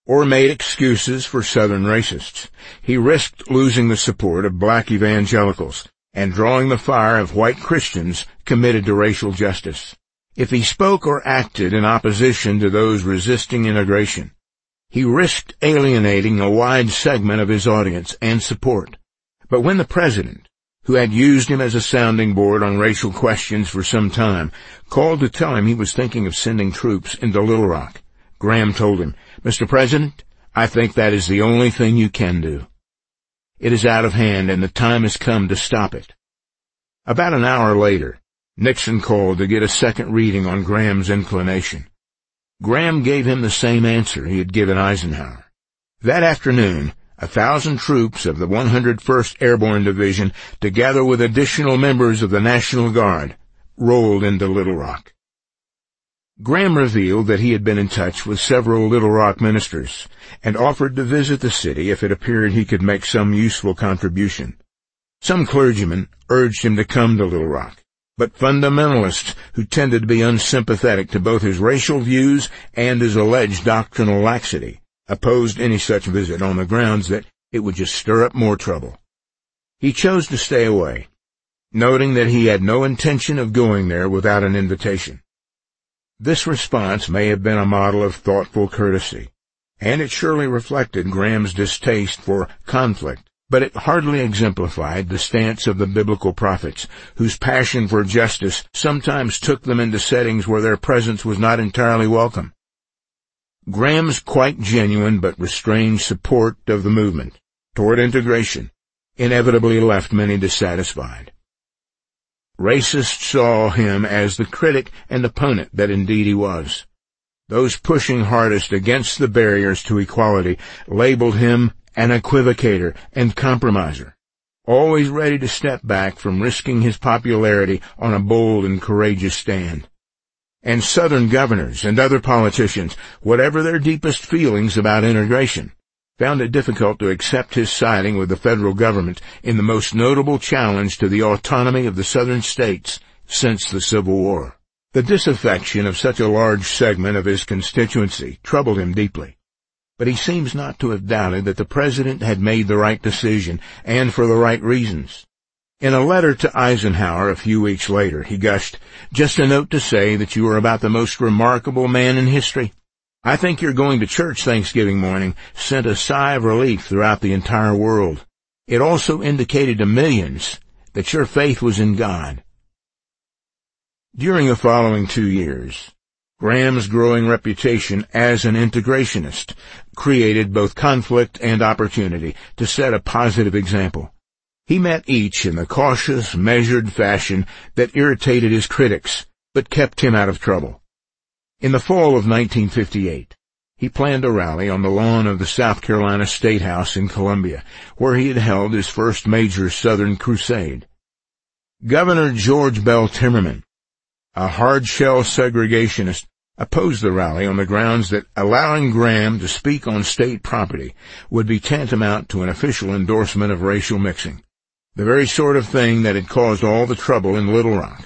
or made excuses for Southern racists. He risked losing the support of black evangelicals and drawing the fire of white Christians committed to racial justice. If he spoke or acted in opposition to those resisting integration, he risked alienating a wide segment of his audience and support. But when the president, who had used him as a sounding board on racial questions for some time, called to tell him he was thinking of sending troops into Little Rock, Graham told him, "Mister President, I think that is the only thing you can do. It is out of hand, and the time has come to stop it." About an hour later, Nixon called to get a second reading on Graham's inclination. Graham gave him the same answer he had given Eisenhower. That afternoon, a thousand troops of the one hundred first Airborne Division, together with additional members of the National Guard, rolled into Little Rock. Graham revealed that he had been in touch with several Little Rock ministers and offered to visit the city if it appeared he could make some useful contribution. Some clergymen urged him to come to Little Rock, but fundamentalists who tended to be unsympathetic to both his racial views and his alleged doctrinal laxity opposed any such visit on the grounds that it would just stir up more trouble. He chose to stay away, noting that he had no intention of going there without an invitation. This response may have been a model of thoughtful courtesy, and it surely reflected Graham's distaste for conflict, but it hardly exemplified the stance of the biblical prophets, whose passion for justice sometimes took them into settings where their presence was not entirely welcome. Graham's quite genuine but restrained support of the movement toward integration inevitably left many dissatisfied. Racists saw him as the critic and opponent that indeed he was. Those pushing hardest against the barriers to equality labeled him an equivocator and compromiser, always ready to step back from risking his popularity on a bold and courageous stand. And Southern governors and other politicians, whatever their deepest feelings about integration, found it difficult to accept his siding with the federal government in the most notable challenge to the autonomy of the Southern states since the Civil War. The disaffection of such a large segment of his constituency troubled him deeply, but he seems not to have doubted that the president had made the right decision, and for the right reasons. In a letter to Eisenhower a few weeks later, he gushed, "Just a note to say that you are about the most remarkable man in history. I think your going to church Thanksgiving morning sent a sigh of relief throughout the entire world. It also indicated to millions that your faith was in God." During the following two years, Graham's growing reputation as an integrationist created both conflict and opportunity to set a positive example. He met each in the cautious, measured fashion that irritated his critics, but kept him out of trouble. In the fall of nineteen fifty-eight, he planned a rally on the lawn of the South Carolina State House in Columbia, where he had held his first major Southern crusade. Governor George Bell Timmerman, a hard-shell segregationist, opposed the rally on the grounds that allowing Graham to speak on state property would be tantamount to an official endorsement of racial mixing, the very sort of thing that had caused all the trouble in Little Rock.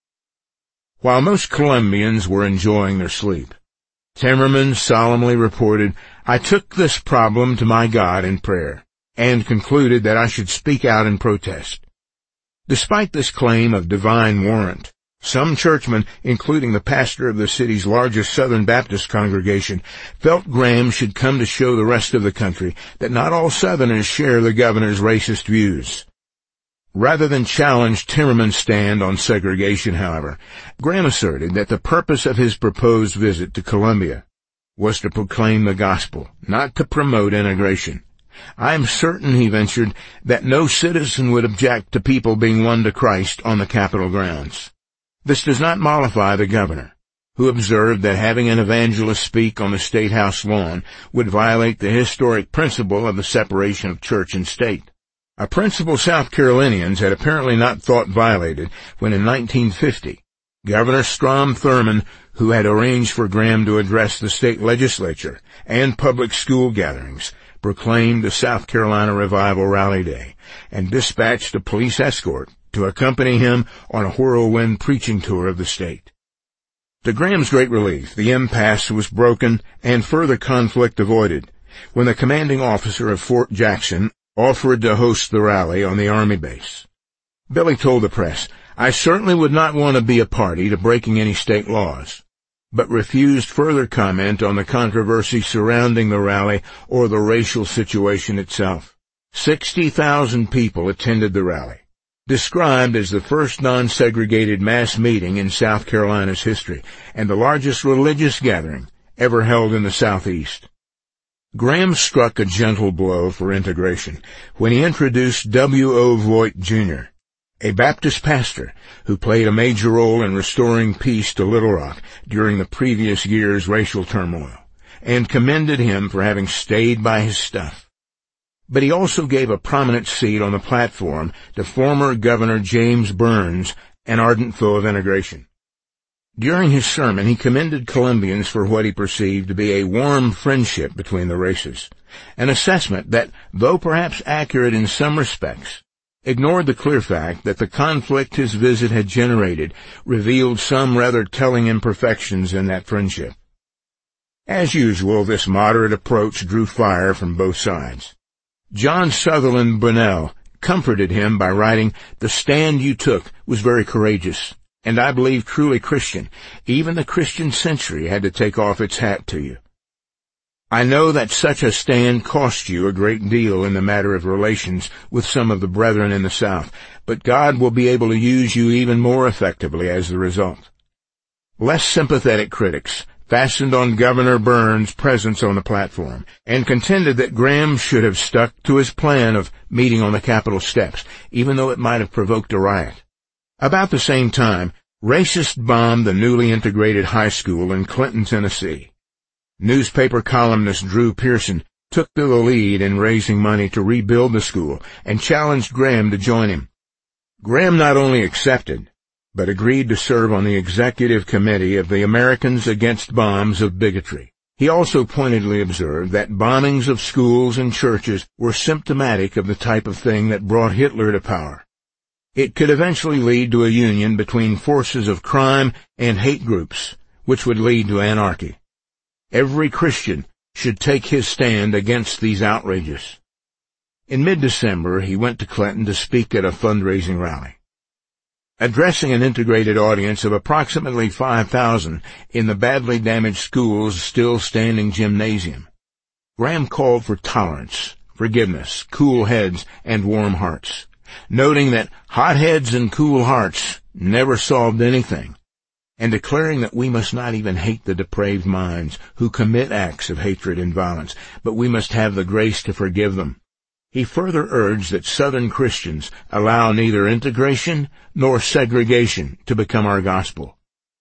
While most Columbians were enjoying their sleep, Timmerman solemnly reported, "I took this problem to my God in prayer, and concluded that I should speak out in protest." Despite this claim of divine warrant, some churchmen, including the pastor of the city's largest Southern Baptist congregation, felt Graham should come to show the rest of the country that not all Southerners share the governor's racist views. Rather than challenge Timmerman's stand on segregation, however, Graham asserted that the purpose of his proposed visit to Columbia was to proclaim the gospel, not to promote integration. "I am certain," he ventured, "that no citizen would object to people being won to Christ on the Capitol grounds." This does not mollify the governor, who observed that having an evangelist speak on the State House lawn would violate the historic principle of the separation of church and state, a principle South Carolinians had apparently not thought violated when in nineteen fifty, Governor Strom Thurmond, who had arranged for Graham to address the state legislature and public school gatherings, proclaimed the South Carolina Revival Rally Day and dispatched a police escort to accompany him on a whirlwind preaching tour of the state. To Graham's great relief, the impasse was broken and further conflict avoided when the commanding officer of Fort Jackson offered to host the rally on the Army base. Billy told the press, "I certainly would not want to be a party to breaking any state laws," but refused further comment on the controversy surrounding the rally or the racial situation itself. Sixty thousand people attended the rally, described as the first non-segregated mass meeting in South Carolina's history and the largest religious gathering ever held in the Southeast. Graham struck a gentle blow for integration when he introduced W O Voigt, Junior, a Baptist pastor who played a major role in restoring peace to Little Rock during the previous year's racial turmoil, and commended him for having stayed by his stuff. But he also gave a prominent seat on the platform to former Governor James Burns, an ardent foe of integration. During his sermon, he commended Columbians for what he perceived to be a warm friendship between the races, an assessment that, though perhaps accurate in some respects, ignored the clear fact that the conflict his visit had generated revealed some rather telling imperfections in that friendship. As usual, this moderate approach drew fire from both sides. John Sutherland Bunnell comforted him by writing, "The stand you took was very courageous, and I believe truly Christian. Even the Christian Century had to take off its hat to you. I know that such a stand cost you a great deal in the matter of relations with some of the brethren in the South, but God will be able to use you even more effectively as the result." Less sympathetic critics fastened on Governor Burns' presence on the platform and contended that Graham should have stuck to his plan of meeting on the Capitol steps, even though it might have provoked a riot. About the same time, racists bombed the newly integrated high school in Clinton, Tennessee. Newspaper columnist Drew Pearson took the lead in raising money to rebuild the school and challenged Graham to join him. Graham not only accepted, but agreed to serve on the executive committee of the Americans Against Bombs of Bigotry. He also pointedly observed that bombings of schools and churches were symptomatic of the type of thing that brought Hitler to power. It could eventually lead to a union between forces of crime and hate groups, which would lead to anarchy. Every Christian should take his stand against these outrages. In mid-December, he went to Clinton to speak at a fundraising rally. Addressing an integrated audience of approximately five thousand in the badly damaged school's still-standing gymnasium, Graham called for tolerance, forgiveness, cool heads, and warm hearts, noting that hot heads and cool hearts never solved anything, and declaring that we must not even hate the depraved minds who commit acts of hatred and violence, but we must have the grace to forgive them. He further urged that Southern Christians allow neither integration nor segregation to become our gospel.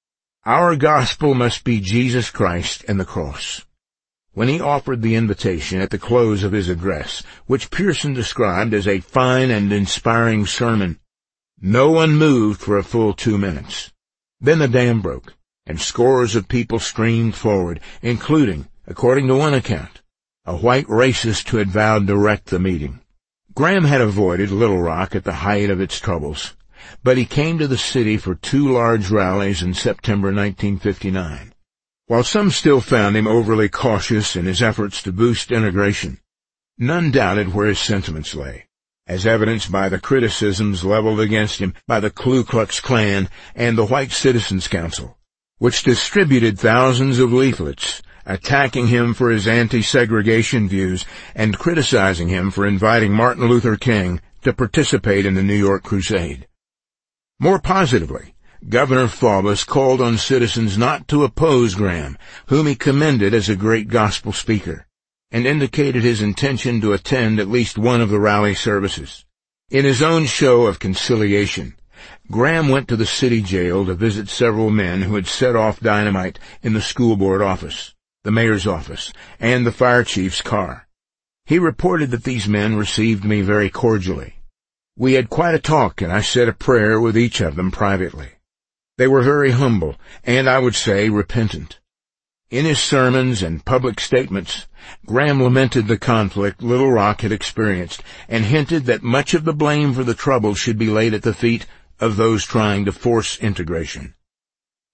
Our gospel must be Jesus Christ and the cross. When he offered the invitation at the close of his address, which Pearson described as a fine and inspiring sermon, no one moved for a full two minutes. Then the dam broke, and scores of people streamed forward, including, according to one account, a white racist who had vowed to wreck the meeting. Graham had avoided Little Rock at the height of its troubles, but he came to the city for two large rallies in September nineteen fifty-nine. While some still found him overly cautious in his efforts to boost integration, none doubted where his sentiments lay, as evidenced by the criticisms leveled against him by the Ku Klux Klan and the White Citizens Council, which distributed thousands of leaflets attacking him for his anti-segregation views and criticizing him for inviting Martin Luther King to participate in the New York Crusade. More positively, Governor Faubus called on citizens not to oppose Graham, whom he commended as a great gospel speaker, and indicated his intention to attend at least one of the rally services. In his own show of conciliation, Graham went to the city jail to visit several men who had set off dynamite in the school board office, the mayor's office, and the fire chief's car. He reported that these men received me very cordially. We had quite a talk, and I said a prayer with each of them privately. They were very humble, and I would say repentant. In his sermons and public statements, Graham lamented the conflict Little Rock had experienced and hinted that much of the blame for the trouble should be laid at the feet of those trying to force integration.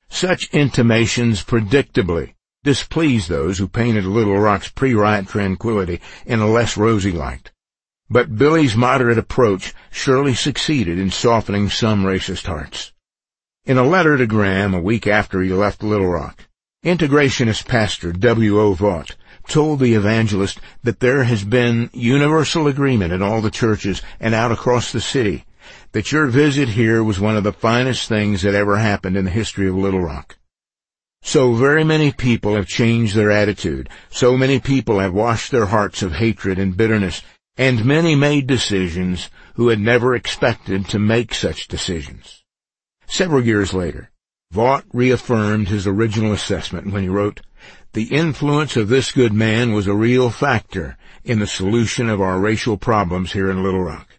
Such intimations predictably displeased those who painted Little Rock's pre-riot tranquility in a less rosy light. But Billy's moderate approach surely succeeded in softening some racist hearts. In a letter to Graham a week after he left Little Rock, Integrationist pastor W O Vaught told the evangelist that there has been universal agreement in all the churches and out across the city that your visit here was one of the finest things that ever happened in the history of Little Rock. So very many people have changed their attitude, so many people have washed their hearts of hatred and bitterness, and many made decisions who had never expected to make such decisions. Several years later, Vaught reaffirmed his original assessment when he wrote, "The influence of this good man was a real factor in the solution of our racial problems here in Little Rock."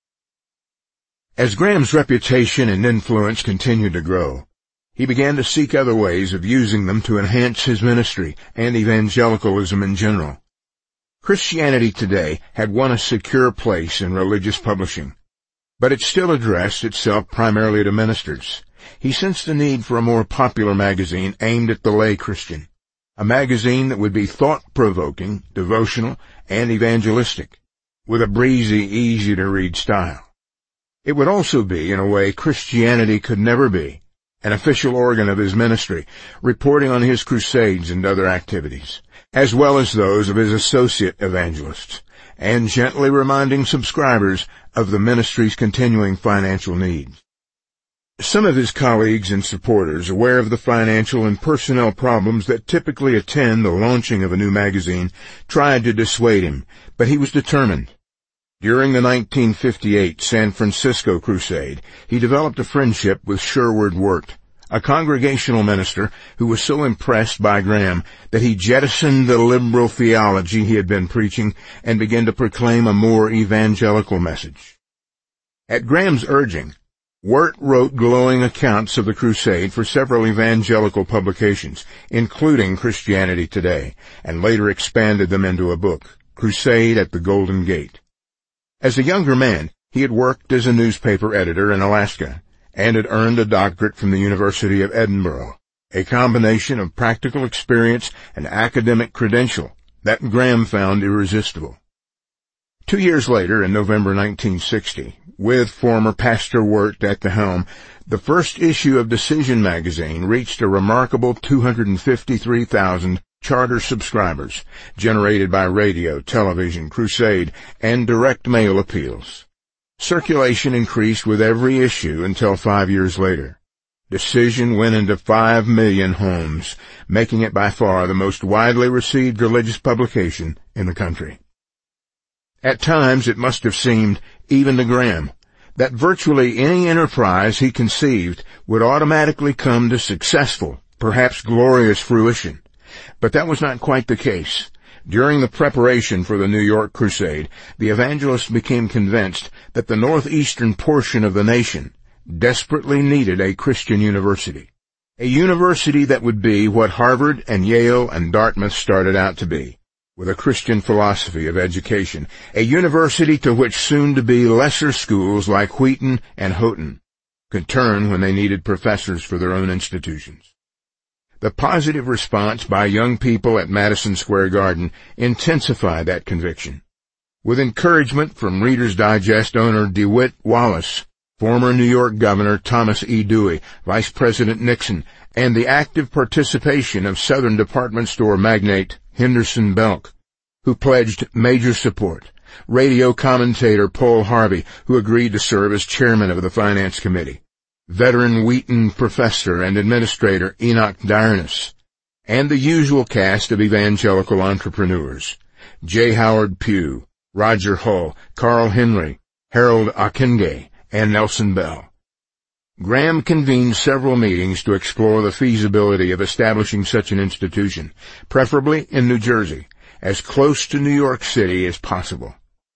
As Graham's reputation and influence continued to grow, he began to seek other ways of using them to enhance his ministry and evangelicalism in general. Christianity Today had won a secure place in religious publishing, but it still addressed itself primarily to ministers. He sensed the need for a more popular magazine aimed at the lay Christian, a magazine that would be thought-provoking, devotional, and evangelistic, with a breezy, easy-to-read style. It would also be, in a way Christianity could never be, an official organ of his ministry, reporting on his crusades and other activities, as well as those of his associate evangelists, and gently reminding subscribers of the ministry's continuing financial needs. Some of his colleagues and supporters, aware of the financial and personnel problems that typically attend the launching of a new magazine, tried to dissuade him, but he was determined. During the nineteen fifty-eight San Francisco Crusade, he developed a friendship with Sherwood Wirt, a congregational minister who was so impressed by Graham that he jettisoned the liberal theology he had been preaching and began to proclaim a more evangelical message. At Graham's urging, Wirt wrote glowing accounts of the crusade for several evangelical publications, including Christianity Today, and later expanded them into a book, Crusade at the Golden Gate. As a younger man, he had worked as a newspaper editor in Alaska, and had earned a doctorate from the University of Edinburgh, a combination of practical experience and academic credential that Graham found irresistible. Two years later, in November nineteen sixty, with former Pastor Wirt at the helm, the first issue of Decision magazine reached a remarkable two hundred fifty-three thousand charter subscribers, generated by radio, television, crusade, and direct mail appeals. Circulation increased with every issue until five years later. Decision went into five million homes, making it by far the most widely received religious publication in the country. At times it must have seemed, even to Graham, that virtually any enterprise he conceived would automatically come to successful, perhaps glorious fruition. But that was not quite the case. During the preparation for the New York Crusade, the evangelist became convinced that the northeastern portion of the nation desperately needed a Christian university. A university that would be what Harvard and Yale and Dartmouth started out to be, with a Christian philosophy of education, a university to which soon-to-be lesser schools like Wheaton and Houghton could turn when they needed professors for their own institutions. The positive response by young people at Madison Square Garden intensified that conviction. With encouragement from Reader's Digest owner DeWitt Wallace, former New York Governor Thomas E. Dewey, Vice President Nixon, and the active participation of Southern department store magnate Henderson Belk, who pledged major support, radio commentator Paul Harvey, who agreed to serve as chairman of the Finance Committee, veteran Wheaton professor and administrator Enoch Dyrnus, and the usual cast of evangelical entrepreneurs, J. Howard Pugh, Roger Hull, Carl Henry, Harold Akenge, and Nelson Bell. Graham convened several meetings to explore the feasibility of establishing such an institution, preferably in New Jersey, as close to New York City as possible.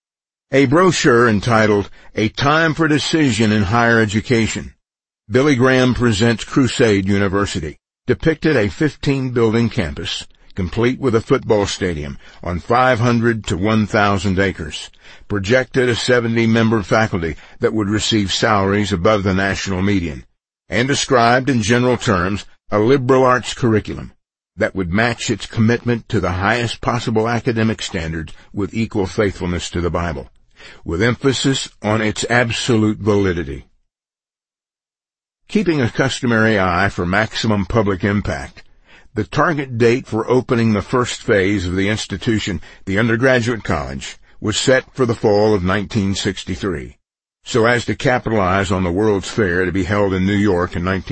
A brochure entitled A Time for Decision in Higher Education, Billy Graham Presents Crusade University, depicted a fifteen-building campus, complete with a football stadium on five hundred to one thousand acres, projected a seventy-member faculty that would receive salaries above the national median, and described in general terms a liberal arts curriculum that would match its commitment to the highest possible academic standards with equal faithfulness to the Bible, with emphasis on its absolute validity. Keeping a customary eye for maximum public impact, the target date for opening the first phase of the institution, the undergraduate college, was set for the fall of nineteen sixty-three, so as to capitalize on the World's Fair to be held in New York in nineteen